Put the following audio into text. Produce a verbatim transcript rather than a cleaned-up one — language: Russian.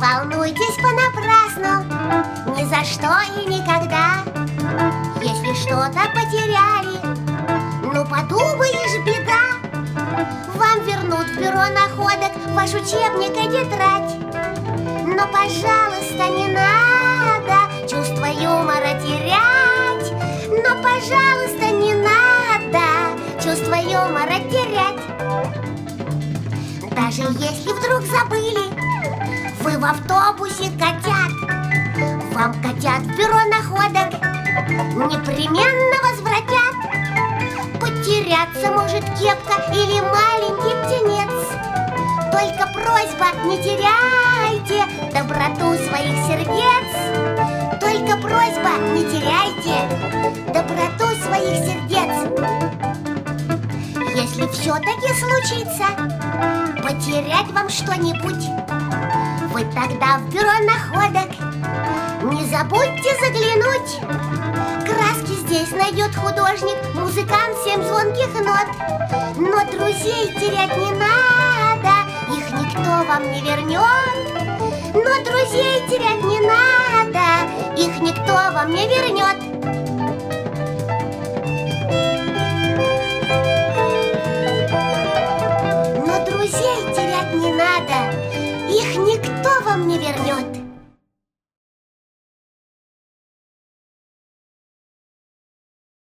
волнуйтесь понапрасну, ни за что и никогда. Если что-то потеряли, ну подумаешь, беда. Вам вернут в бюро находок ваш учебник и тетрадь. Но, пожалуйста, не надо чувство юмора терять. Но, пожалуйста, не надо чувство юмора терять. Даже если вдруг забыли вы в автобусе котят, вам котят в бюро находок непременно возвратят. Потеряться может кепка или маленький птенец. Только просьба, не теряйте доброту своих сердец. Только просьба, не теряйте доброту своих сердец. Если все-таки случится потерять вам что-нибудь, вы тогда в бюро находок не забудьте заглянуть. Краски здесь найдет художник, музыкант семь звонких нот. Но друзей терять не надо, их никто вам не вернет. Но друзей терять не надо, их никто вам не вернет. Но друзей терять не надо, их никто вам не вернет.